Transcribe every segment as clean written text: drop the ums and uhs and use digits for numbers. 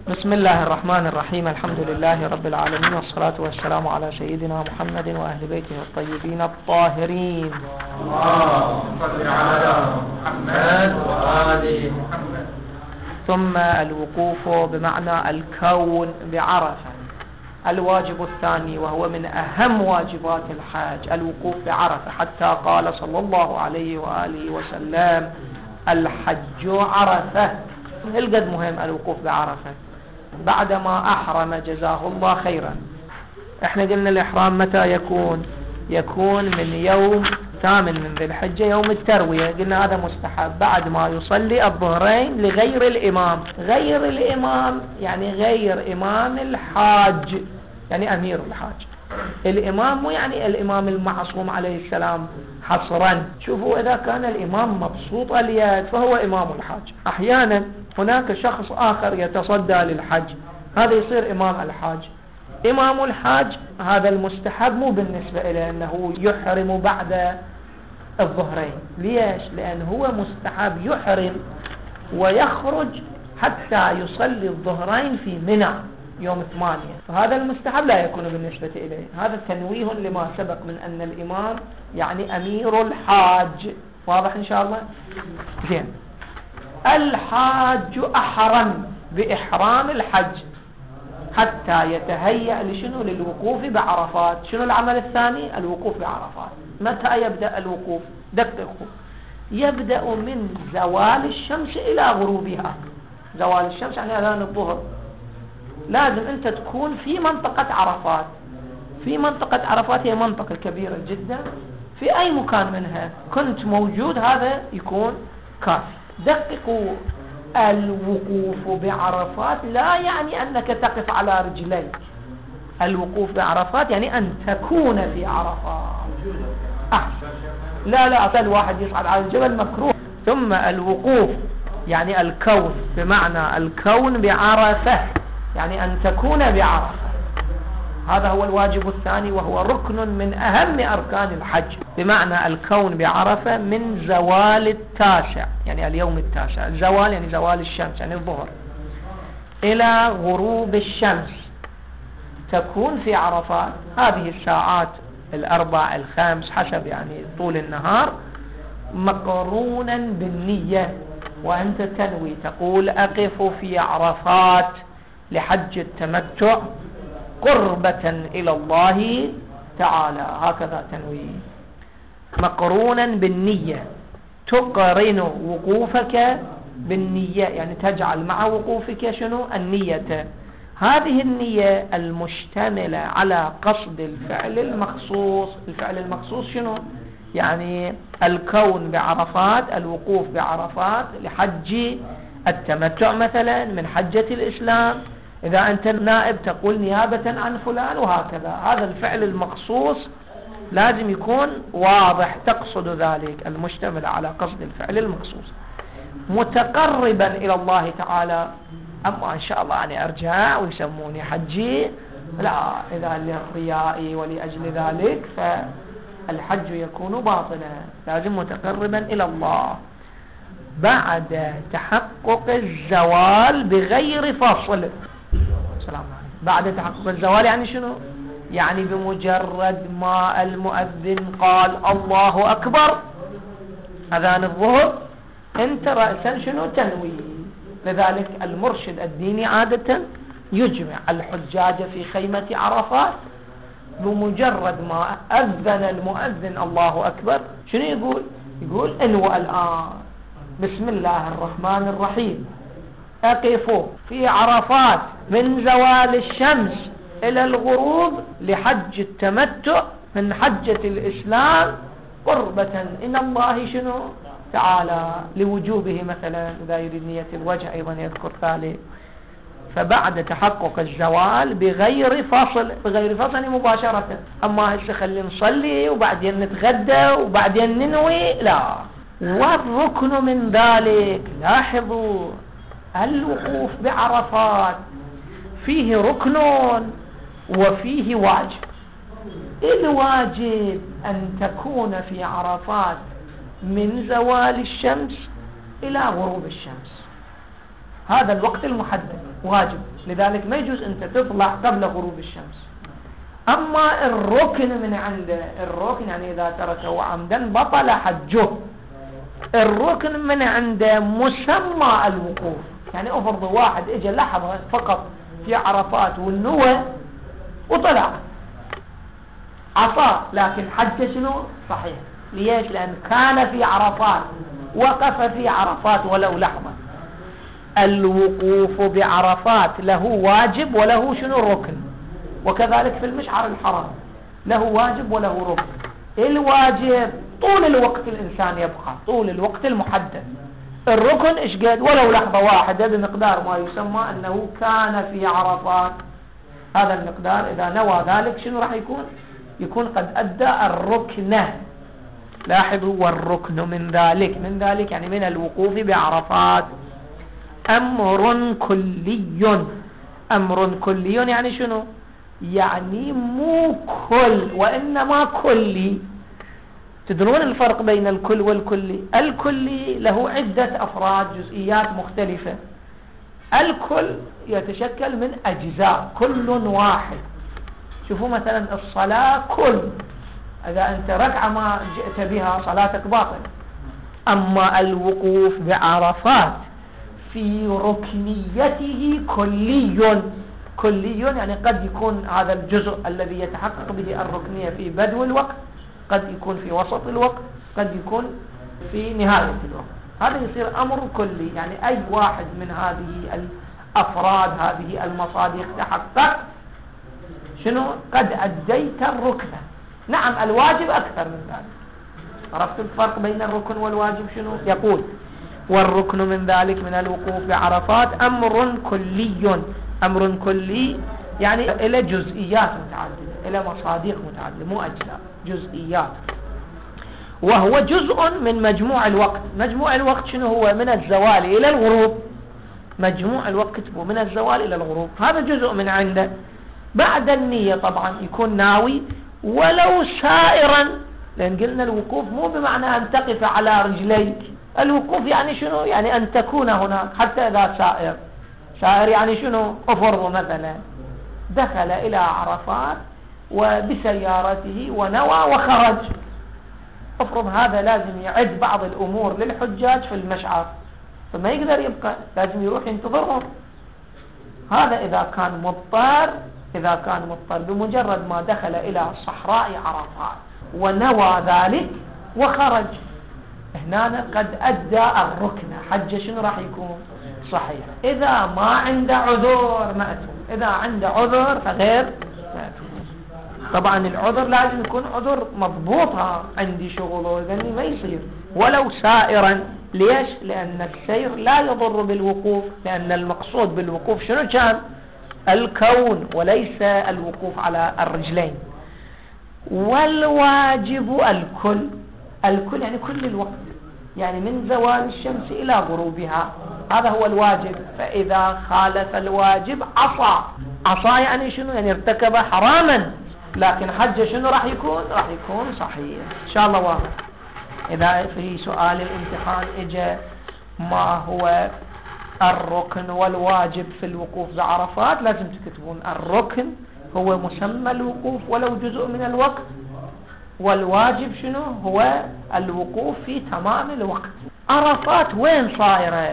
بسم الله الرحمن الرحيم. الحمد لله رب العالمين، والصلاة والسلام على سيدنا محمد وأهل بيته الطيبين الطاهرين. اللهم صل على محمد وآل محمد. ثم الوقوف بمعنى الكون بعرفة. الواجب الثاني وهو من أهم واجبات الحج الوقوف بعرفة، حتى قال صلى الله عليه وآله وسلم: الحج عرفة. القد مهم الوقوف بعرفة بعدما أحرم جزاه الله خيرا. احنا قلنا الإحرام متى يكون من يوم 8 من ذي الحجة، يوم التروية. قلنا هذا مستحب بعد ما يصلي الظهرين لغير الإمام. غير الإمام يعني غير إمام الحاج، يعني أمير الحاج. الإمام مو يعني الإمام المعصوم عليه السلام حصرا. شوفوا، إذا كان الإمام مبسوط اليد فهو إمام الحاج. أحيانا هناك شخص آخر يتصدى للحج، هذا يصير إمام الحاج. إمام الحاج هذا المستحب مو بالنسبة إليه أنه يحرم بعد الظهرين. ليش؟ لأنه هو مستحب يحرم ويخرج حتى يصلي الظهرين في منى يوم 8، فهذا المستحب لا يكون بالنسبة إليه. هذا تنويه لما سبق من أن الإمام يعني أمير الحاج. واضح إن شاء الله؟ زين. الحاج أحرم بإحرام الحج حتى يتهيأ لشنو؟ للوقوف بعرفات. شنو العمل الثاني؟ الوقوف بعرفات. متى يبدأ الوقوف؟ دققوا، يبدأ من زوال الشمس إلى غروبها. زوال الشمس يعني أذان الظهر. لازم أنت تكون في منطقة عرفات. في منطقة عرفات هي منطقة كبيرة جدا، في أي مكان منها كنت موجود هذا يكون كافي. دققوا، الوقوف بعرفات لا يعني أنك تقف على رجليك. الوقوف بعرفات يعني أن تكون في عرفات. أحسن. لا أصل واحد يصعد على الجبل مكروه. ثم الوقوف يعني الكون، بمعنى الكون بعرفة يعني أن تكون بعرفة. هذا هو الواجب الثاني، وهو ركن من أهم أركان الحج، بمعنى الكون بعرفة من زوال التاسع، يعني اليوم التاسع. الزوال يعني زوال الشمس يعني الظهر، إلى غروب الشمس تكون في عرفات. هذه الساعات 4 5 حسب يعني طول النهار، مقرونا بالنية. وأنت تنوي تقول: أقف في عرفات لحج التمتع قربة إلى الله تعالى. هكذا تنوي، مقرونا بالنية. تقرن وقوفك بالنية، يعني تجعل مع وقوفك شنو؟ النية. هذه النية المشتملة على قصد الفعل المخصوص. الفعل المخصوص شنو؟ يعني الكون بعرفات، الوقوف بعرفات لحج التمتع مثلا من حجة الإسلام. إذا أنت نائب تقول نيابة عن فلان، وهكذا. هذا الفعل المخصوص لازم يكون واضح، تقصد ذلك، المشتمل على قصد الفعل المخصوص متقربا إلى الله تعالى. أما إن شاء الله أنا أرجع ويسموني حجي، لا، إذا للرياء ولأجل ذلك فالحج يكون باطلا. لازم متقربا إلى الله بعد تحقق الزوال بغير فصل. بعد تحقق الزوال يعني شنو؟ يعني بمجرد ما المؤذن قال الله أكبر أذان الظهر، انت رأسا شنو؟ تنوي. لذلك المرشد الديني عادة يجمع الحجاج في خيمة عرفات. بمجرد ما أذن المؤذن الله أكبر شنو يقول انوى الآن بسم الله الرحمن الرحيم، أقف في عرفات من زوال الشمس إلى الغروب لحج التمتع من حجة الإسلام قربة إن الله شنو تعالى، لوجوبه مثلا. إذا يريد نية الوجه أيضا يذكر ذلك. فبعد تحقق الزوال بغير فصل. بغير فصل مباشرة. أما هسه خلي نصلي وبعدين نتغدى وبعدين ننوي، لا. والركن من ذلك، لاحظوا، الوقوف بعرفات فيه ركن وفيه واجب. الواجب أن تكون في عرفات من زوال الشمس إلى غروب الشمس. هذا الوقت المحدد واجب. لذلك ما يجوز أنت تطلع قبل غروب الشمس. أما الركن من عنده، الركن يعني إذا تركه عمدا بطل حجه. الركن من عنده مسمى الوقوف، يعني أفرض واحد إجا لحظة فقط في عرفات والنوى وطلع عصا، لكن حج شنو؟ صحيح. ليش؟ لأن كان في عرفات، وقف في عرفات ولو لحظة. الوقوف بعرفات له واجب وله شنو؟ ركن. وكذلك في المشعر الحرام له واجب وله ركن. الواجب طول الوقت الإنسان يبقى، طول الوقت المحدد. الركن إيش قد؟ ولو لحظة واحدة بمقدار ما يسمى أنه كان في عرفات. هذا المقدار إذا نوى ذلك شنو راح يكون؟ يكون قد أدى الركن. لاحظوا، والركن من ذلك، من ذلك يعني من الوقوف بعرفات أمر كلي. أمر كلي يعني شنو؟ يعني مو كل وإنما كلي. تدرون الفرق بين الكل والكلي؟ الكلي له عدة أفراد، جزئيات مختلفة. الكل يتشكل من أجزاء كل واحد. شوفوا مثلا الصلاة كل، إذا أنت ركعة ما جئت بها صلاتك باطلة. أما الوقوف بعرفات في ركنيته كلي. كلي يعني قد يكون هذا الجزء الذي يتحقق به الركنية في بدو الوقت، قد يكون في وسط الوقت، قد يكون في نهاية الوقت. هذا يصير أمر كلي، يعني أي واحد من هذه الأفراد، هذه المصادق تحقق شنو؟ قد أديت الركن. نعم الواجب أكثر من ذلك. عرفت الفرق بين الركن والواجب شنو؟ يقول والركن من ذلك من الوقوف بعرفات أمر كلي. أمر كلي يعني إلى جزئيات متعددة، إلى مصادق متعددة، مو أجزاء، جزئيات. وهو جزء من مجموع الوقت. مجموع الوقت شنو هو؟ من الزوال إلى الغروب. مجموع الوقت هو من الزوال إلى الغروب، هذا جزء من عنده. بعد النية طبعا يكون ناوي ولو سائرا، لأن قلنا الوقوف مو بمعنى أن تقف على رجليك. الوقوف يعني شنو؟ يعني أن تكون هناك حتى إذا سائر. سائر يعني شنو؟ أفرض مثلا دخل إلى عرفات وبسيارته ونوى وخرج، أفرض هذا لازم يعد بعض الأمور للحجاج في المشعر، فما يقدر يبقى، لازم يروح ينتظرهم. هذا إذا كان مضطر. إذا كان مضطر بمجرد ما دخل إلى صحراء عرفات ونوى ذلك وخرج، هنا قد أدى الركن. حج شنو راح يكون؟ صحيح. إذا ما عنده عذر مأثوم. إذا عنده عذر فغير مأثوم. طبعا العذر لازم يكون عذر مضبوطها، عندي شغل وذني ما يصير ولو سائرا. ليش؟ لأن السير لا يضر بالوقوف، لأن المقصود بالوقوف شنو كان؟ الكون وليس الوقوف على الرجلين. والواجب الكل. الكل يعني كل الوقت، يعني من زوال الشمس إلى غروبها، هذا هو الواجب. فإذا خالف الواجب عصى. عصى يعني شنو؟ يعني ارتكب حراما، لكن حج شنو راح يكون؟ راح يكون صحيح. إن شاء الله واضح. إذا في سؤال الامتحان إجا ما هو الركن والواجب في الوقوف بعرفات، لازم تكتبون الركن هو مسمى الوقوف ولو جزء من الوقت، والواجب شنو؟ هو الوقوف في تمام الوقت. عرفات وين صايرة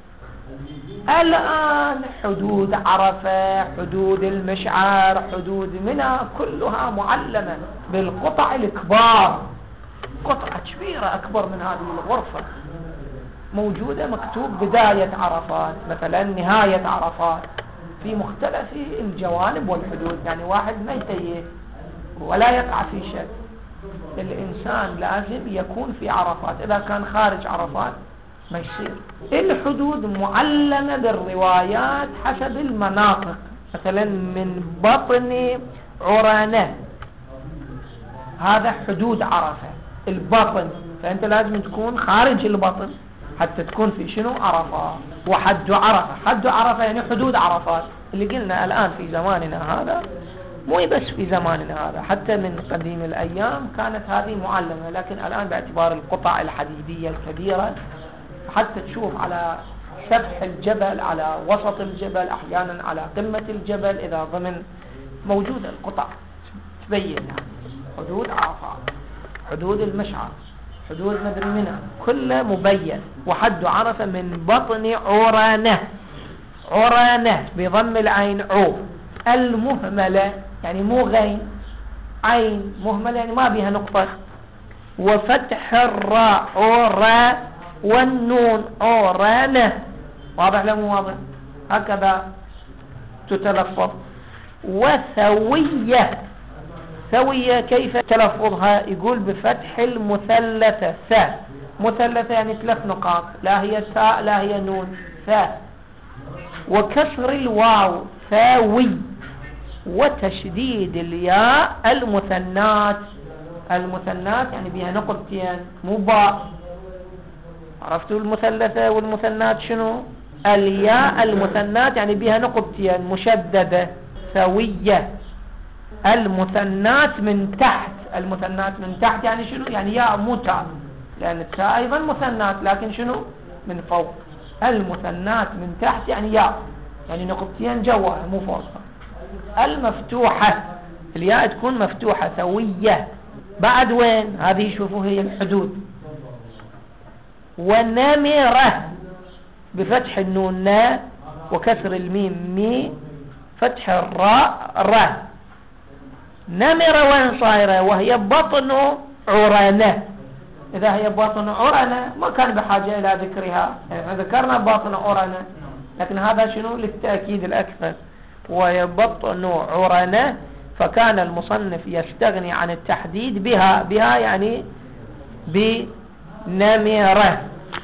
الآن؟ حدود عرفة، حدود المشعر، حدود منى، كلها معلمة بالقطع الكبار. قطعة كبيرة أكبر من هذه الغرفة موجودة، مكتوب بداية عرفات مثلا، نهاية عرفات، في مختلف الجوانب والحدود، يعني واحد ما يتيه ولا يقع في شك. الإنسان لازم يكون في عرفات، إذا كان خارج عرفات ما يصير. الحدود معلمة بالروايات حسب المناطق. مثلا من بطن عرانة، هذا حدود عرفة، البطن، فأنت لازم تكون خارج البطن حتى تكون في شنو؟ عرفات. وحد عرفة، حد عرفة يعني حدود عرفات، اللي قلنا الآن في زماننا هذا، مو بس في زماننا هذا، حتى من قديم الأيام كانت هذه معلمة، لكن الآن باعتبار القطع الحديدية الكبيرة حتى تشوف على سفح الجبل، على وسط الجبل، أحيانا على قمة الجبل، إذا ضمن موجودة القطع تبين يعني حدود عرفات، حدود المشعر، حدود مدري منها، كله مبين. وحد عرفة من بطن عرانة، عرانة بضم العين عو المهملة، يعني مو غين، عين مهملة يعني ما بها نقطة، وفتح الراء عرا والنون عرانة. واضح لا مو واضح؟ هكذا تتلفظ. وثوية، ثوية كيف تلفظها؟ يقول بفتح المثلثة، ثاء مثلثة يعني 3 نقاط، لا هي ثاء لا هي نون، ثاء. وكسر الواو ثاوي، وتشديد الياء المثنات، المثنات يعني بها نقطتين مو باء. عرفتوا المثلثة والمثنات شنو؟ الياء المثنات يعني بها نقطتين مشددة، ثوية. المثنات من تحت، المثنات من تحت يعني شنو؟ يعني ياء مو تاء، لأن التاء أيضا مثنات لكن شنو؟ من فوق. المثنات من تحت يعني ياء، يعني نقطتين جواها مو فوقها. المفتوحة الياء تكون مفتوحة ثوية. بعد وين؟ هذه شوفوا هي الحدود. ونمرة بفتح النون نا، وكسر الميم مي، فتح الراء را. نمرة وين صايرة؟ وهي بطن عرانة. إذا هي بطن عرانة ما كان بحاجة إلى ذكرها، يعني ذكرنا بطن عرانة، لكن هذا شنو للتأكيد الأكثر. وهي بطن عرانة، فكان المصنف يستغني عن التحديد بها، بها يعني بنمرة،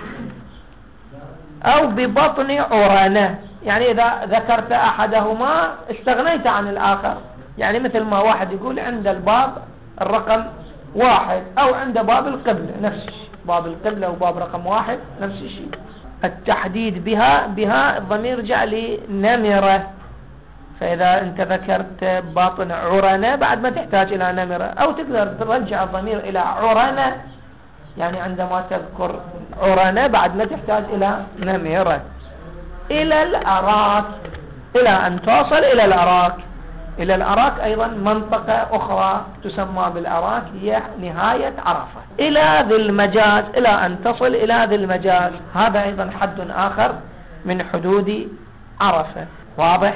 أو ببطن عرانة، يعني إذا ذكرت أحدهما استغنيت عن الآخر. يعني مثل ما واحد يقول عند الباب الرقم 1، أو عند باب القبلة نفس الشيء، باب القبلة وباب رقم 1 نفس الشيء. التحديد بها، بها الضمير جعل نمرة، فإذا أنت ذكرت باطن عرانة بعد ما تحتاج إلى نمرة، أو تقدر ترجع الضمير إلى عرانة، يعني عندما تذكر عرانة بعد ما تحتاج إلى نمرة. إلى الأراك، إلى أن توصل إلى الأراك. إلى الأراك أيضا منطقة أخرى تسمى بالأراك، هي نهاية عرفة. إلى ذي المجاز، إلى أن تصل إلى ذي المجاز، هذا أيضا حد آخر من حدود عرفة. واضح؟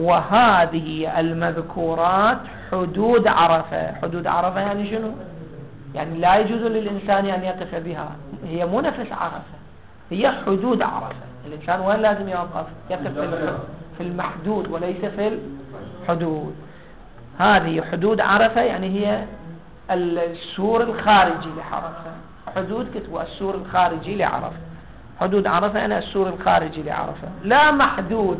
وهذه المذكورات حدود عرفة. حدود عرفة يعني شنو؟ يعني لا يجوز للإنسان أن يقف بها، هي مو نفس عرفة، هي حدود عرفة. الإنسان وين لازم يوقف؟ يقف في المحدود وليس في الحدود. هذه حدود عرفة يعني هي السور الخارجي لعرفة. حدود كتبوا السور الخارجي لعرفة. حدود عرفة يعني السور الخارجي لعرفة، لا محدود.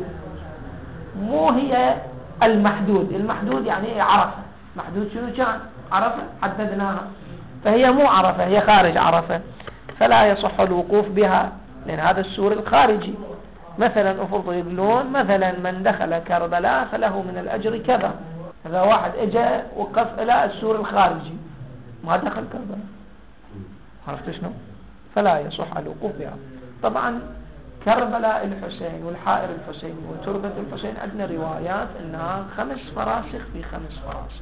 مو هي المحدود، المحدود يعني عرفة. محدود شنو كان؟ عرفة حددناها، فهي مو عرفة، هي خارج عرفة، فلا يصح الوقوف بها، لأن هذا السور الخارجي. مثلا أفرض يقولون مثلا من دخل كربلاء فله من الأجر كذا. إذا واحد اجى وقف إلى السور الخارجي ما دخل كربلاء، عرفت شنو؟ فلا يصح الوقوف بها. طبعا كربلاء الحسين والحائر الحسين وتربة الحسين عندنا روايات انها 5 فراسخ في 5 فراسخ،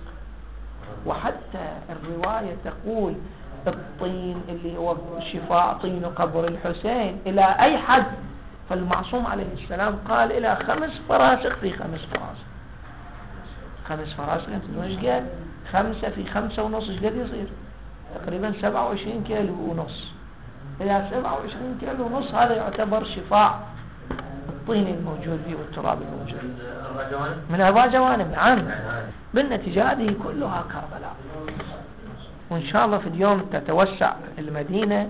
وحتى الرواية تقول الطين اللي هو شفاء طين قبر الحسين إلى أي حد، فالمعصوم عليه السلام قال إلى 5 فراسخ في 5 فراسخ. 5 فراسخ انت ايش قال؟ 5 في 5 ونص ايش قد يصير؟ تقريبا 27 كيلو ونص. إلى 27 كيلو ونص هذا يعتبر شفاء الطين الموجود فيه والتراب الموجود من 4 جوانب. نعم، بالنتيجة هذه كلها كربلاء. وإن شاء الله في اليوم تتوسع المدينة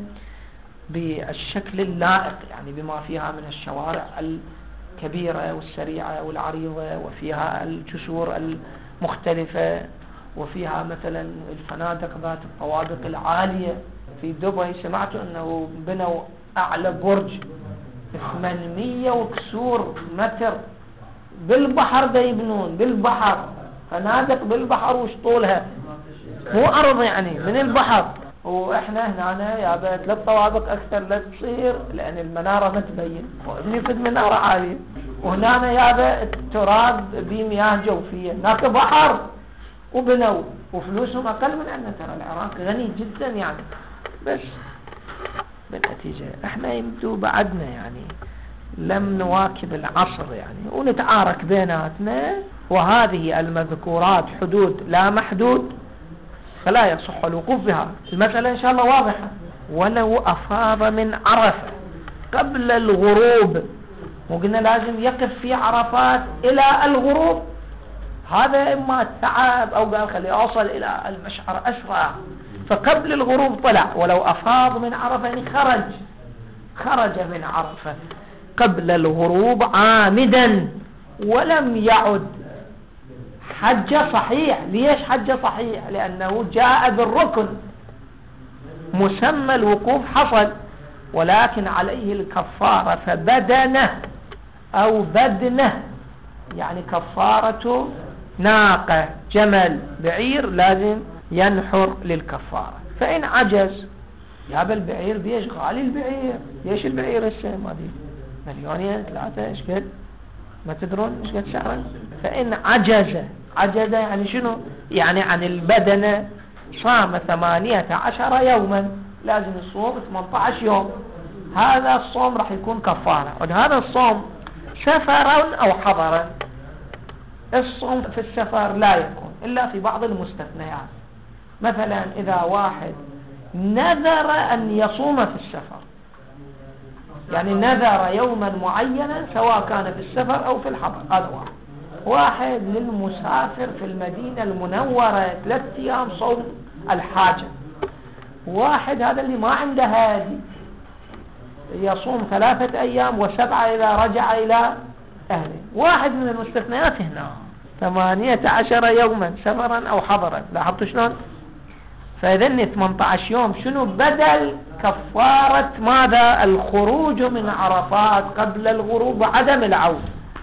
بالشكل اللائق، يعني بما فيها من الشوارع الكبيرة والسريعة والعريضة، وفيها الجسور المختلفة، وفيها مثلا الفنادق ذات الطوابق العالية. في دبي سمعت أنه بنوا أعلى برج 800 وكسور متر بالبحر، دا يبنون بالبحر، فنادق بالبحر. وش طولها؟ مو أرض يعني، من البحر. واحنا هنا يا 3 طوابق اكثر لا تصير، لان المنارة ما تبين وابني في المنارة عالية، وهنا يا التراب بمياه جوفية، هناك بحر وبنوا وفلوسهم اقل من عندنا. ترى العراق غني جدا يعني، بس بالنتيجة احنا يبدو بعدنا يعني لم نواكب العصر يعني، ونتعارك بيناتنا. وهذه المذكورات حدود لا محدود، فلا يصح الوقوف بها. المسألة إن شاء الله واضحة. ولو أفاض من عرفة قبل الغروب، وقلنا لازم يقف في عرفات إلى الغروب، هذا إما تعب أو قال خلي أوصل إلى المشعر أسرع، فقبل الغروب طلع. ولو أفاض من عرفة يعني خرج من عرفة قبل الغروب عامدا ولم يعد، حج صحيح. ليش حج صحيح؟ لأنه جاء بالركن، مسمى الوقوف حصل، ولكن عليه الكفارة، فبدنه أو بدنه يعني كفارة ناقة جمل بعير لازم ينحر للكفارة. فإن عجز يا البعير بيش غالي البعير، ليش البعير هسه ما دي 2 3 ايش قد ما تدرون ايش قد سعره. فإن عجز يعني شنو؟ يعني عن البدنة صام 18 يوما، لازم يصوم 18 يوم. هذا الصوم راح يكون كفارة. وهذا الصوم سفرا أو حضرا. الصوم في السفر لا يكون إلا في بعض المستثنيات. مثلا إذا واحد نذر أن يصوم في السفر، يعني نذر يوما معينا سواء كان في السفر أو في الحضر، هذا واحد للمسافر في المدينة المنورة 3 أيام صوم الحاجة. واحد هذا اللي ما عنده هادي يصوم 3 أيام و7 إذا رجع إلى أهله. واحد من المستثنيات هنا 18 يوما سفرا أو حضرا. لاحظتوا شلون؟ فإذن 18 يوم شنو بدل كفارة ماذا؟ الخروج من عرفات قبل الغروب وعدم العود.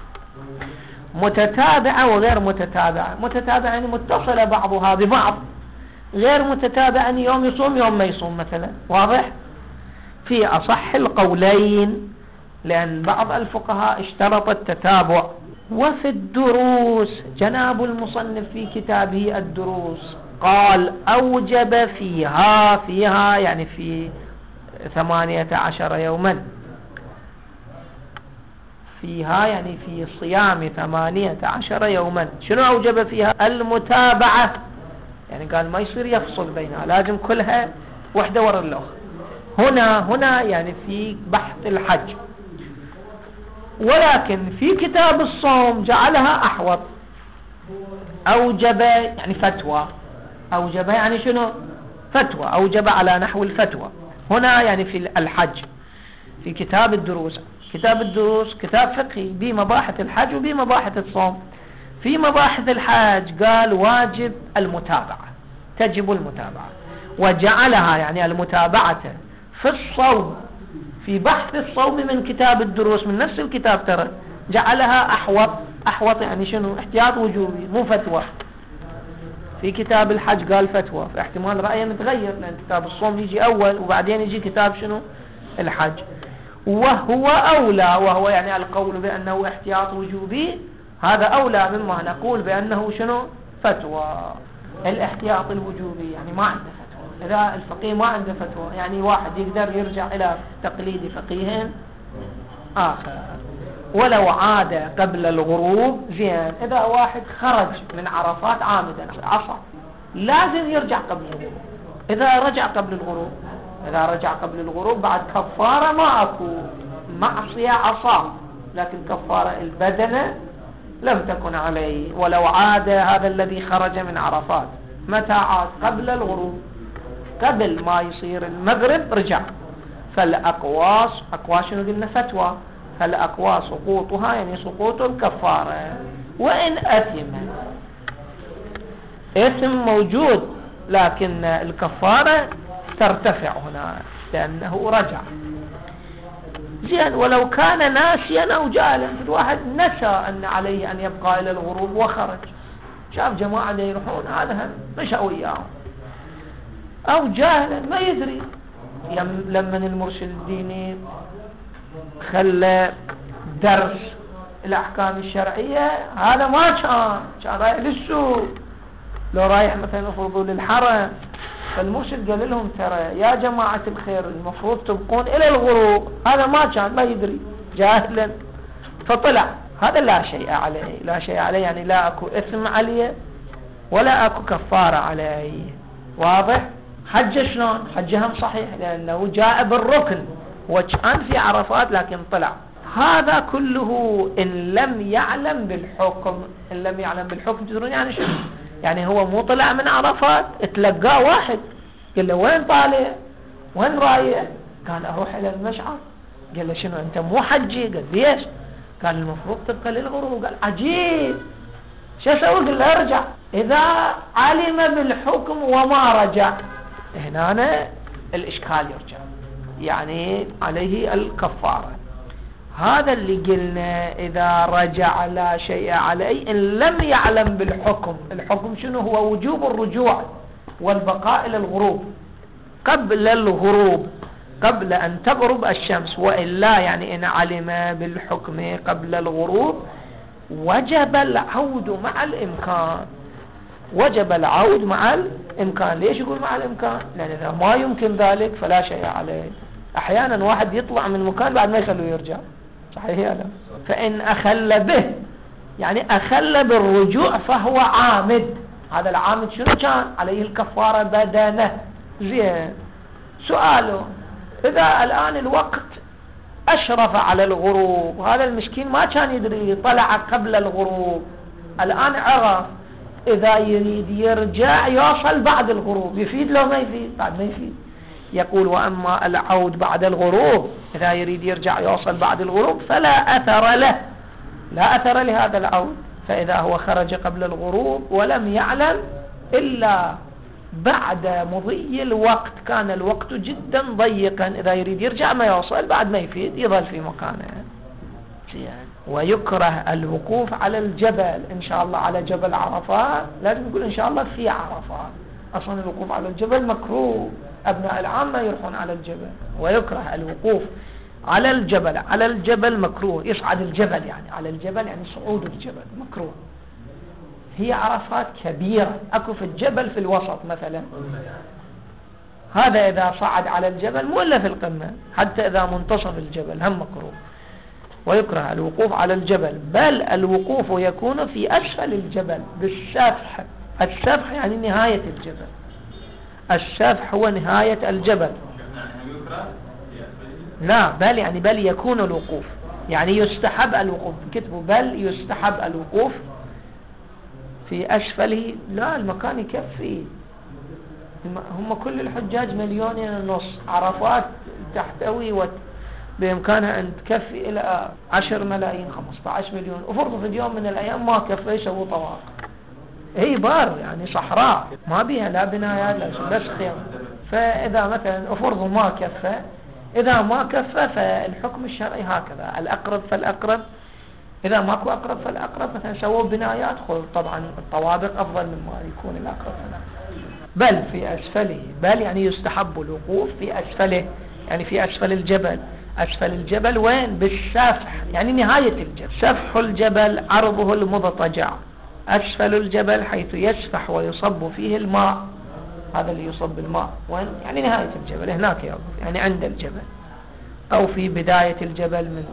متتابعة وغير متتابعة. متتابعة يعني متصلة بعضها ببعض، غير متتابعة يعني يوم يصوم يوم ما يصوم مثلا. واضح؟ في أصح القولين، لأن بعض الفقهاء اشترط التتابع. وفي الدروس جناب المصنف في كتابه الدروس قال أوجب فيها يعني في 18 يوما، فيها يعني في صيام 18 يوما. شنو أوجب فيها؟ المتابعة، يعني قال ما يصير يفصل بينها، لازم كلها وحدة ورا الأخرى. هنا يعني في بحث الحج، ولكن في كتاب الصوم جعلها أحوط. أوجب يعني فتوى، أوجب يعني شنو؟ فتوى، أوجب على نحو الفتوى. هنا يعني في الحج في كتاب الدروس. كتاب الدروس كتاب فقهي بمباحث الحج وبمباحث الصوم. في مباحث الحج قال واجب المتابعة، تجب المتابعة، وجعلها يعني المتابعة في الصوم في بحث الصوم من كتاب الدروس من نفس الكتاب ترى جعلها أحوط. أحوط يعني شنو؟ احتياط وجوبي مو فتوى. في كتاب الحج قال فتوى، فاحتمال رأيه متغير، لأن كتاب الصوم يجي أول وبعدين يجي كتاب شنو؟ الحج. وهو أولى، وهو يعني القول بأنه احتياط وجوبي، هذا أولى مما نقول بأنه شنو؟ فتوى. الاحتياط الوجوبي يعني ما عنده فتوى. إذا الفقيه ما عنده فتوى يعني واحد يقدر يرجع إلى تقليد فقيه آخر ولو عاد قبل الغروب. زين، إذا واحد خرج من عرفات عامدا عصى لازم يرجع قبل الغروب. إذا رجع قبل الغروب بعد كفارة ما أكو، معصية عصى، لكن كفارة البدنة لم تكن عليه. ولو عاد هذا الذي خرج من عرفات متى عاد؟ قبل الغروب، قبل ما يصير المغرب رجع. فالأقواس، أقواس شنو قلنا؟ فتوى. فالأقواس سقوطها يعني سقوط الكفارة. وإن إثم موجود، لكن الكفارة ترتفع هنا لأنه رجع. زين، ولو كان ناسيا أو جاهلا، الواحد نسى أن عليه أن يبقى إلى الغروب وخرج، شاف جماعة يروحون هذا مشى وياهم، أو جاهلا ما يدري. لما المرشد الديني خلى درس الأحكام الشرعية، هذا ما كان رايح للسوق، لو رايح مثلا يفرضوا للحرم. فالمرشد قال لهم ترى يا جماعة الخير المفروض تبقون إلى الغروب. هذا ما كان، ما يدري، جاهلا، فطلع. هذا لا شيء عليه، لا شيء عليه، يعني لا أكو إثم عليه ولا أكو كفارة عليه. واضح؟ حج شلون؟ حجهم صحيح لأنه جاء بالركن، وكان في عرفات لكن طلع. هذا كله إن لم يعلم بالحكم. إن لم يعلم بالحكم تدرون يعني شنو؟ يعني هو مو طلع من عرفات، اتلقاه واحد قال له وين طالع؟ وين رايح؟ قال أروح إلى المشعر. قال له شنو أنت مو حجي؟ قال ليش؟ قال المفروض تبقى للغروب. قال عجيب، شو أسوي؟ قال له ارجع. إذا علم بالحكم وما رجع، هنا الإشكال يرجع، يعني عليه الكفارة. هذا اللي قلنا إذا رجع لا شيء عليه إن لم يعلم بالحكم. الحكم شنو هو؟ وجوب الرجوع والبقاء إلى الغروب قبل الغروب، قبل أن تغرب الشمس. وإلا يعني إن علم بالحكم قبل الغروب وجب العود مع الإمكان. وجب العود مع الإمكان. ليش يقول مع الإمكان؟ لأن إذا ما يمكن ذلك فلا شيء عليه. أحيانا واحد يطلع من مكان بعد ما يخلوه يرجع، صحيح هذا؟ فإن أخل به، يعني أخل بالرجوع، فهو عامد. هذا العامد شنو كان؟ عليه الكفارة بدنه. زين، سؤاله إذا الآن الوقت أشرف على الغروب، هذا المسكين ما كان يدري، طلع قبل الغروب، الآن عرف، إذا يريد يرجع يوصل بعد الغروب، يفيد لو ما يفيد؟ بعد ما يفيد. يقول وأما العود بعد الغروب، إذا يريد يرجع يوصل بعد الغروب فلا أثر له، لا أثر لهذا العود. فإذا هو خرج قبل الغروب ولم يعلم إلا بعد مضي الوقت، كان الوقت جدا ضيقا، إذا يريد يرجع ما يوصل، بعد ما يفيد يظل في مكانه. ويكره الوقوف على الجبل، إن شاء الله على جبل عرفات، لازم نقول إن شاء الله في عرفات. أصلا الوقوف على الجبل مكروه، أبناء العامة يروحون على الجبل. ويكره الوقوف على الجبل. على الجبل مكروه، يصعد الجبل، يعني على الجبل يعني صعود الجبل مكروه. هي عرفات كبيرة، أكو في الجبل في الوسط مثلا، هذا إذا صعد على الجبل مو إلا في القمة، حتى إذا منتصف الجبل هم مكروه. ويكره الوقوف على الجبل، بل الوقوف يكون في أسفل الجبل بالسفح. السفح يعني نهاية الجبل، السفح هو نهاية الجبل. لا، بل يعني بل يكون الوقوف، يعني يستحب الوقوف. كتبوا بل يستحب الوقوف في أسفله. لا، المكان يكفي، هم كل الحجاج 1.5 مليون، عرفات تحتوي بإمكانها أن تكفي إلى 10 ملايين 15 مليون. وفرضوا في يوم من الأيام ما كفي يسووا طواف، هي بار يعني صحراء ما بيها لا بنايات لا بس خيام. فإذا مثلا أفرضوا ما كفى، إذا ما كفى فالحكم الشرعي هكذا، الأقرب فالأقرب، إذا ماكو أقرب فالأقرب. مثلا سووا بنايات، طبعا الطوابق أفضل مما يكون الأقرب فالأقرب. بل في أسفله، بل يعني يستحب الوقوف في أسفله، يعني في أسفل الجبل. أسفل الجبل وين؟ بالسفح، يعني نهاية الجبل. سفح الجبل عرضه المضطجع، أسفل الجبل حيث يسفح ويصب فيه الماء. هذا اللي يصب الماء وين؟ يعني نهاية الجبل، هناك يوقف، يعني عند الجبل أو في بداية الجبل، من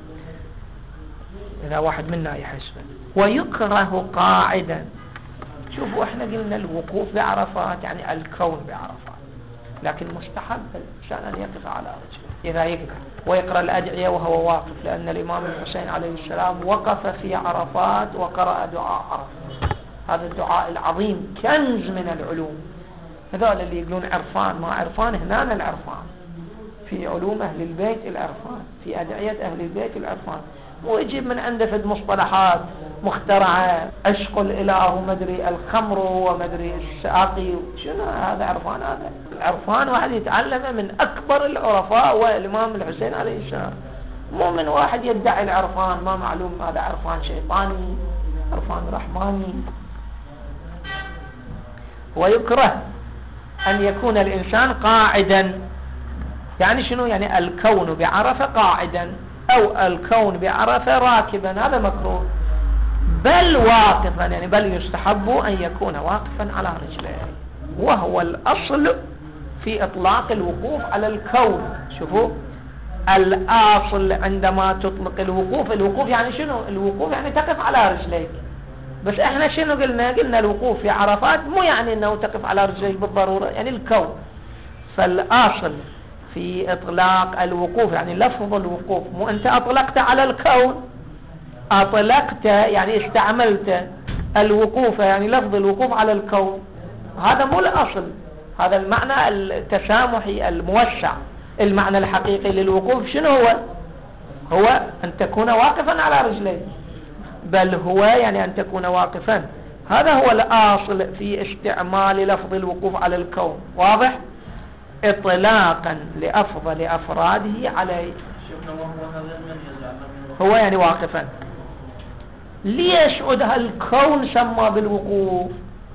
إذا واحد منا يحسبه. ويكره قاعدا. شوفوا احنا قلنا الوقوف بعرفات يعني الكون بعرفات، لكن مستحب الإنسان أن يقف على رجله إذا يقدر، ويقرأ الأدعية وهو واقف، لأن الإمام الحسين عليه السلام وقف في عرفات وقرأ دعاء عرفات. هذا الدعاء العظيم كنز من العلوم. هذول اللي يقولون عرفان ما عرفان، هنا العرفان في علوم أهل البيت، العرفان في أدعية أهل البيت العرفان. ويجيب من عنده في المصطلحات مخترعة، عشق الإله ومدري الخمر ومدري الساقي، شنو هذا عرفان؟ هذا العرفان واحد يتعلم من أكبر العرفاء والإمام الحسين عليه السلام، مو من واحد يدعي العرفان ما معلوم هذا عرفان شيطاني عرفان رحماني. ويكره أن يكون الإنسان قاعدا. يعني شنو؟ يعني الكون بعرفة قاعدا أو الكون بعرفة راكبا، هذا مكروه. بل واقفا، يعني بل يستحب أن يكون واقفا على رجليه، وهو الأصل في إطلاق الوقوف على الكون. شوفوا الأصل عندما تطلق الوقوف يعني شنو؟ الوقوف يعني تقف على رجليك. بس احنا شنو قلنا الوقوف في عرفات مو يعني انه تقف على رجليك بالضرورة، يعني الكون. فالأصل في إطلاق الوقوف يعني لفظ الوقوف، مو أنت أطلقت على الكون، أطلقت يعني استعملت الوقوف يعني لفظ الوقوف على الكون، هذا مو الأصل. هذا المعنى التسامحي الموسع. المعنى الحقيقي للوقوف شنو هو؟ هو أن تكون واقفا على رجليك، بل هو يعني أن تكون واقفا. هذا هو الأصل في استعمال لفظ الوقوف على الكون. واضح؟ إطلاقا لأفضل أفراده عليه. هو يعني واقفا. ليش الكون سمى بالوقوف؟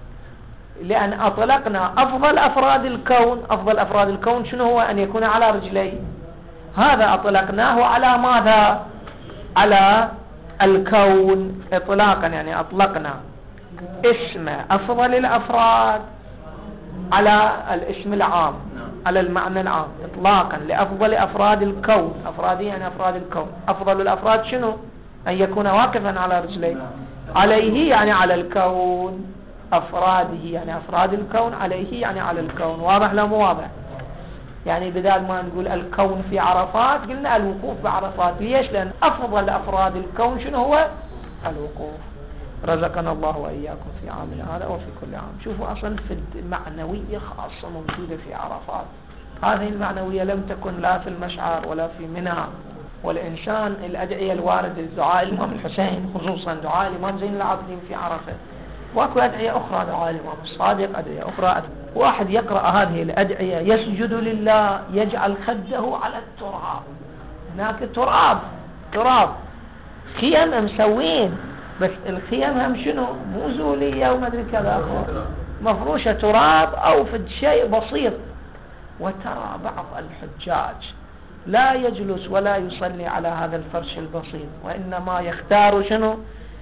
لأن أطلقنا أفضل أفراد الكون. أفضل أفراد الكون شنو هو؟ أن يكون على رجليه. هذا أطلقناه على ماذا؟ على الكون إطلاقا، يعني أطلقنا اسم أفضل الأفراد على الاسم العام، على المعنى العام إطلاقا لأفضل أفراد الكون. أفراد يعني أفراد الكون. أفضل الأفراد شنو؟ أن يكون واقفا على رجليه. عليه يعني على الكون. أفراده يعني أفراد الكون، عليه يعني على الكون. واضح لا مو واضح؟ يعني بدال ما نقول الكون في عرفات قلنا الوقوف بعرفات. ليش؟ لأن أفضل أفراد الكون شنو هو؟ الوقوف. رزقنا الله وإياكم في عامنا هذا وفي كل عام. شوفوا أصلا في المعنوية خاصة موجودة في عرفات. هذه المعنوية لم تكن لا في المشعر ولا في منى. والإنسان الأدعية الواردة، دعاء الإمام الحسين خصوصا، دعاء الإمام زين العابدين في عرفة، واكو أدعية أخرى، دعاء الإمام الصادق، أدعية أخرى. واحد يقرأ هذه الأدعية يسجد لله يجعل خده على التراب. هناك تراب خيم مسوين، بس الخيم هم شنو؟ مو زولية وما أدري كذا، مفروشة تراب أو في شيء بسيط. وترى بعض الحجاج لا يجلس ولا يصلي على هذا الفرش البسيط، وإنما يختار شنو؟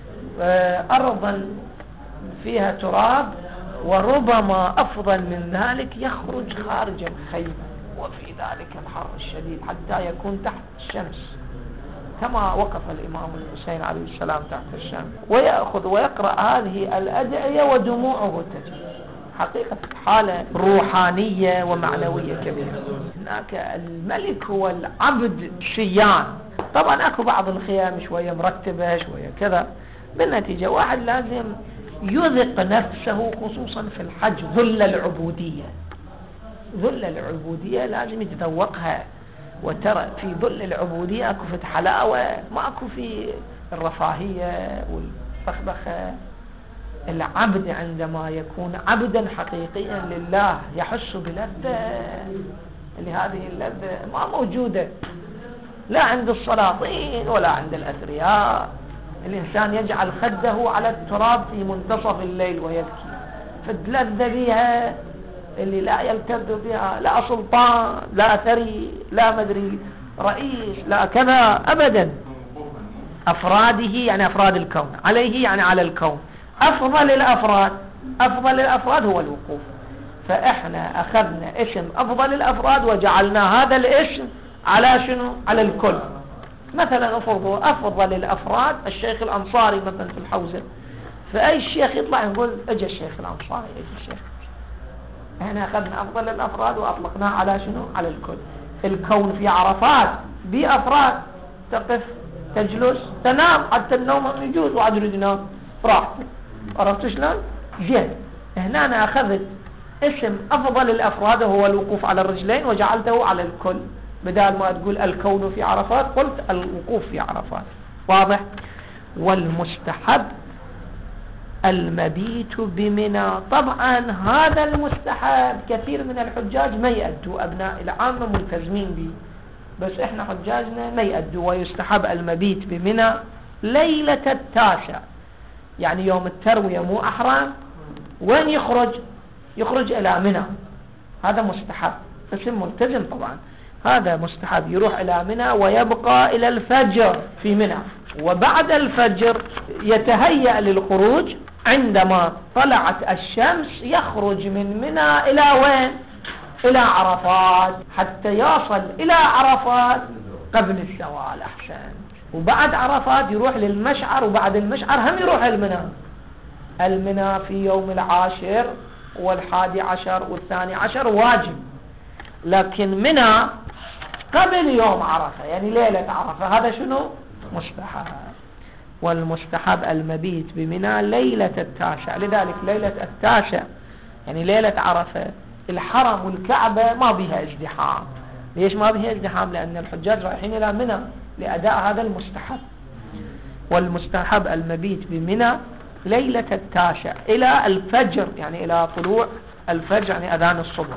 أرضا فيها تراب، وربما أفضل من ذلك يخرج خارج الخيمة وفي ذلك الحر الشديد حتى يكون تحت الشمس، كما وقف الإمام الحسين عليه السلام تحت الشمس ويأخذ ويقرأ هذه الأدعية ودموعه تجري. حقيقة حالة روحانية ومعنوية كبيرة. هناك الملك هو العبد شيان. طبعا أكو بعض الخيام شوية مرتبة شوية كذا، بالنتيجة واحد لازم يذق نفسه خصوصا في الحج ذل العبودية. ذل العبودية لازم يتذوقها. وترى في ذل العبودية أكو في حلاوة، ما أكو في الرفاهية والفخبخة. العبد عندما يكون عبدا حقيقيا لله يحس بلذة، لهذه اللذة ما موجودة لا عند السلاطين ولا عند الأثرياء. الإنسان يجعل خده على التراب في منتصف الليل ويبكي، فاللذة بها اللي لا يلتذ بها لا سلطان لا ثري لا مدري رئيس لا كذا أبدا. أفراده يعني أفراد الكون، عليه يعني على الكون. أفضل الأفراد هو الوقوف. فإحنا أخذنا اسم أفضل الأفراد وجعلنا هذا الاسم على شنو؟ على الكل. مثلا أفضل الأفراد الشيخ الأنصاري مثلا في الحوزة، فأي شيخ يطلع يقول أجا الشيخ الأنصاري أجا الشيخ. احنا أخذنا أفضل الأفراد وأطلقناه على شنو؟ على الكل. الكون في عرفات بأفراد، تقف تجلس تنام، حتى النوم يجوز وعد يريد ينام راح. عرفت شلون؟ زين. هنا أنا أخذت اسم أفضل الأفراد هو الوقوف على الرجلين وجعلته على الكل، بدال ما تقول الكون في عرفات قلت الوقوف في عرفات. واضح؟ والمستحب المبيت بمنى. طبعا هذا المستحب كثير من الحجاج ما يأدوا، أبناء العامة ملتزمين به، بس إحنا حجاجنا ما يأدوا. ويستحب المبيت بمنى ليلة 9، يعني يوم التروية مو أحرام. وين يخرج إلى منى، هذا مستحب، اسم ملتزم طبعا، هذا مستحب يروح إلى منى ويبقى إلى الفجر في منى، وبعد الفجر يتهيأ للخروج. عندما طلعت الشمس يخرج من منى إلى وين؟ إلى عرفات، حتى يصل إلى عرفات قبل الزوال أحسن. وبعد عرفات يروح للمشعر، وبعد المشعر هم يروح المنى في يوم 10 و11 و12 واجب، لكن منى قبل يوم عرفة يعني ليلة عرفة، هذا شنو؟ مستحب. والمستحب المبيت بمنى ليلة 19، لذلك ليلة 19 يعني ليلة عرفة الحرم والكعبة ما بها ازدحام. ليش ما بها ازدحام؟ لأن الحجاج رايحين إلى منى لأداء هذا المستحب. والمستحب المبيت بمنى ليلة 19 إلى الفجر، يعني إلى طلوع الفجر يعني أذان الصبح.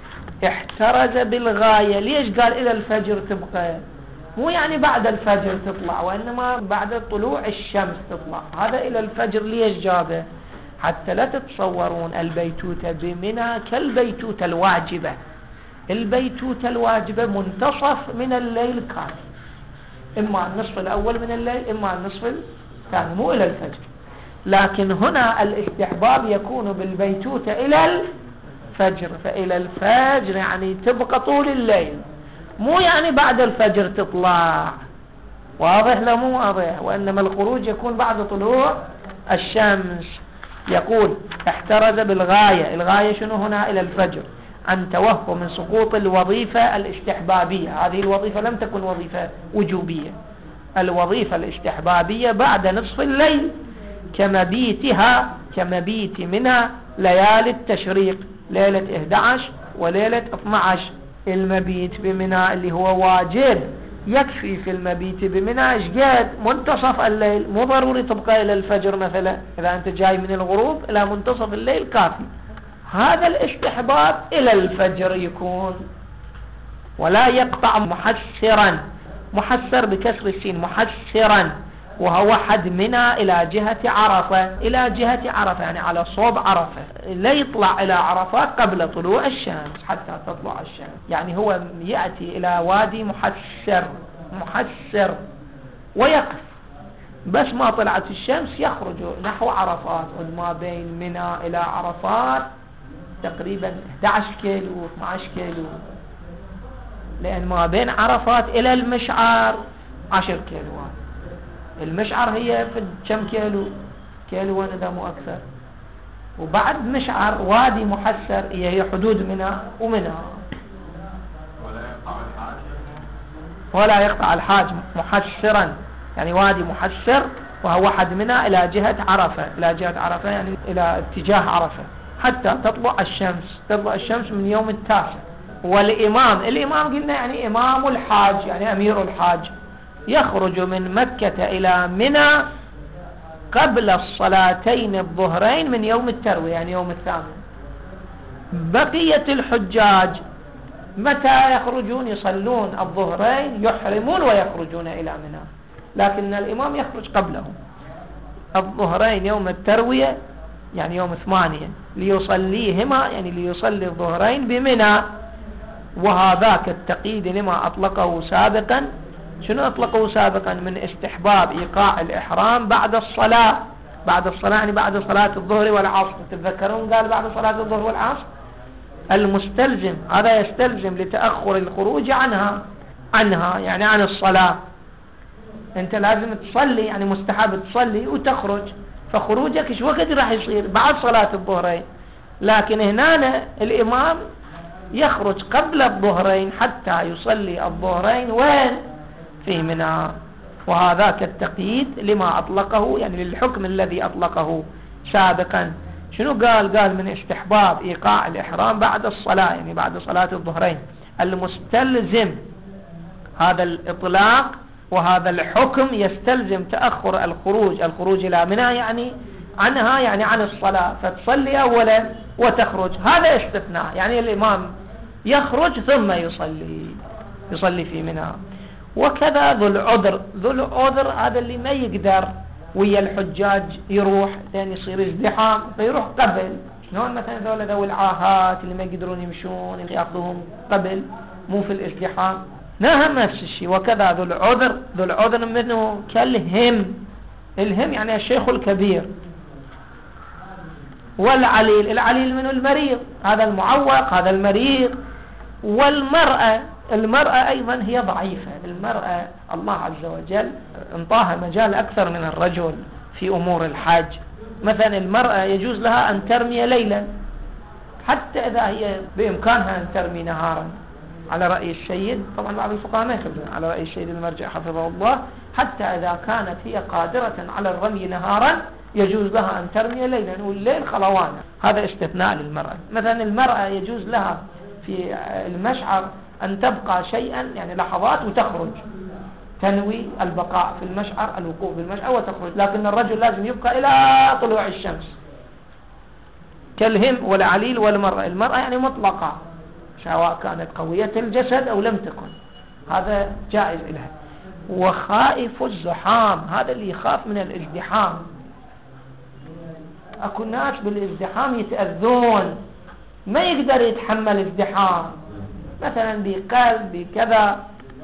احترز بالغاية. ليش قال إلى الفجر تبقى؟ مو يعني بعد الفجر تطلع، وإنما بعد طلوع الشمس تطلع. هذا إلى الفجر ليش جابه؟ حتى لا تتصورون البيتوتة بمنى كالبيتوتة الواجبة. البيتوتة الواجبة منتصف من الليل كافي، إما النصف الأول من الليل إما النصف الثاني، مو إلى الفجر. لكن هنا الاستحباب يكون بالبيتوتة إلى الفجر، فإلى الفجر يعني تبقى طول الليل، مو يعني بعد الفجر تطلع. واضح لا مو واضح؟ وإنما الخروج يكون بعد طلوع الشمس. يقول احترز بالغاية. الغاية شنو هنا؟ إلى الفجر، عن توهم من سقوط الوظيفة الاستحبابية. هذه الوظيفة لم تكن وظيفة وجوبية، الوظيفة الاستحبابية بعد نصف الليل، كمبيتها كمبيت منى ليالي التشريق، ليلة 11 وليلة 12. المبيت بمنى اللي هو واجب يكفي في المبيت بمنى ايش؟ منتصف الليل، مو ضروري تبقى إلى الفجر مثلا. إذا أنت جاي من الغروب إلى منتصف الليل كافي. هذا الاستحباب إلى الفجر يكون، ولا يقطع محسرا، محسر بكسر السين، محسرا، وهو حد منى إلى جهة عرفة، إلى جهة عرفة يعني على صوب عرفة، لا يطلع إلى عرفات قبل طلوع الشمس حتى تطلع الشمس. يعني هو يأتي إلى وادي محسر ويقف، بس ما طلعت الشمس يخرج نحو عرفات. وما بين منى إلى عرفات تقريبا 11 كيلو 12 كيلو، لأن ما بين عرفات إلى المشعر 10 كيلوات. المشعر هي في كم كيلو وانا مو أكثر. وبعد مشعر وادي محسر هي حدود منى ومنى. ولا يقطع الحاج محسرا يعني وادي محسر، وهو حد منى إلى جهة عرفة، إلى جهة عرفة يعني إلى اتجاه عرفة حتى تطلع الشمس. تطلع الشمس من يوم 9. والإمام قلنا يعني إمام الحاج يعني أمير الحاج، يخرج من مكة إلى منى قبل الصلاتين الظهرين من يوم التروية يعني يوم 8. بقية الحجاج متى يخرجون؟ يصلون الظهرين يحرمون ويخرجون إلى منى، لكن الإمام يخرج قبله الظهرين يوم التروية يعني يوم 8 ليصليهما، يعني ليصلي الظهرين بمنى. وهذاك التقييد لما أطلقه سابقا. شنو أطلقه سابقا؟ من استحباب إيقاع الإحرام بعد الصلاة. بعد الصلاة يعني بعد صلاة الظهر والعصر. تتذكرون قال بعد صلاة الظهر والعصر المستلزم، هذا يستلزم لتأخر الخروج عنها يعني عن الصلاة. أنت لازم تصلي يعني مستحب تصلي وتخرج، فخروجك ايش وقت راح يصير؟ بعد صلاة الظهرين. لكن هنا الإمام يخرج قبل الظهرين حتى يصلي الظهرين وين؟ في منى. وهذاك التقييد لما أطلقه يعني للحكم الذي أطلقه سابقا. شنو قال من استحباب إيقاع الإحرام بعد الصلاة يعني بعد صلاة الظهرين. المستلزم هذا الإطلاق وهذا الحكم يستلزم تأخر الخروج إلى منى يعني عنها يعني عن الصلاة، فتصلي أولا وتخرج. هذا استثناء يعني الإمام يخرج ثم يصلي في منى. وكذا ذو العذر هذا اللي ما يقدر ويا الحجاج يروح لأن يصير ازدحام فيروح قبل شلون مثلا ذوي العاهات اللي ما يقدرون يمشون اللي ياخذوهم قبل مو في الازدحام، نهم نفس الشيء. وكذا ذو العذر منه كالهم، الهم يعني الشيخ الكبير. العليل منه المريض، هذا المعوق هذا المريض. المرأة أيضا هي ضعيفة. المرأة الله عز وجل انطاها مجال أكثر من الرجل في أمور الحج. مثلا المرأة يجوز لها أن ترمي ليلا حتى إذا هي بإمكانها أن ترمي نهارا، على رأي السيد. طبعا بعض الفقهاء ما يخلون على رأي السيد المرجع حفظه الله، حتى إذا كانت هي قادرة على الرمي نهارا يجوز لها أن ترمي ليلا، والليل خلوانا. هذا استثناء للمرأة. مثلا المرأة يجوز لها في المشعر أن تبقى شيئا يعني لحظات وتخرج، تنوي البقاء في المشعر، الوقوف بالمشعر وتخرج، لكن الرجل لازم يبقى إلى طلوع الشمس كالهم والعليل والمرأة. المرأة يعني مطلقة سواء كانت قوية الجسد أو لم تكن، هذا جائز لها. وخائف الزحام، هذا اللي يخاف من الازدحام. أكو ناس بالازدحام يتأذون، ما يقدر يتحمل ازدحام، مثلا بقلب بكذا،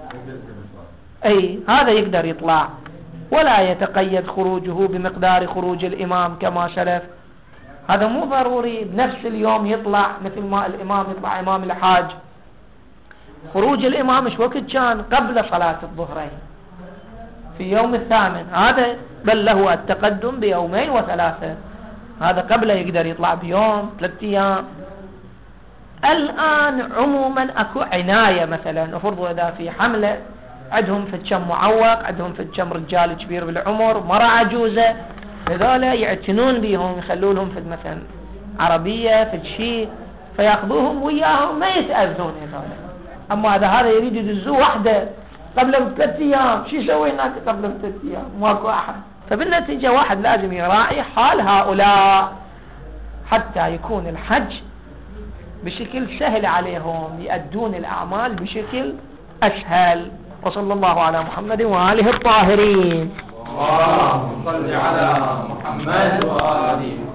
أي هذا يقدر يطلع ولا يتقيد خروجه بمقدار خروج الإمام كما سلف. هذا مو ضروري بنفس اليوم يطلع مثل ما الإمام يطلع إمام الحاج. خروج الإمام ايش وقت كان؟ قبل صلاة الظهرين في يوم الثامن، هذا بل له التقدم بيومين وثلاثة، هذا قبله يقدر يطلع بيوم 3 أيام. الآن عموما أكو عناية، مثلا افرضوا إذا في حملة عندهم في كم معوق، عندهم في كم رجال كبير بالعمر، مرأة عجوزة، هذول يعتنون بهم، يخلوا لهم في مثلا عربية في شيء فياخذوهم وياهم ما يتأذون هذول. أما إذا هذا يريد يدزوه وحده قبل 3 أيام، شو يسوي هناك قبل 3 أيام؟ ماكو أحد. فبالنتيجة واحد لازم يراعي حال هؤلاء حتى يكون الحج بشكل سهل عليهم، يؤدون الأعمال بشكل أسهل. وصلى الله على محمد وآله الطاهرين. اللهم صل على محمد وآله